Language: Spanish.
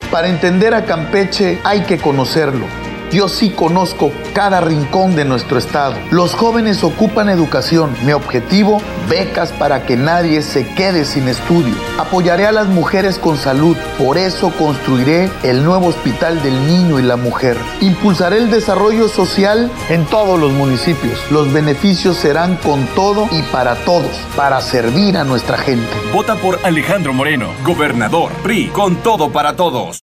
Para entender a Campeche hay que conocerlo. Yo sí conozco cada rincón de nuestro estado. Los jóvenes ocupan educación. Mi objetivo, becas para que nadie se quede sin estudio. Apoyaré a las mujeres con salud. Por eso construiré el nuevo Hospital del Niño y la Mujer. Impulsaré el desarrollo social en todos los municipios. Los beneficios serán con todo y para todos, para servir a nuestra gente. Vota por Alejandro Moreno, gobernador, PRI, con todo para todos.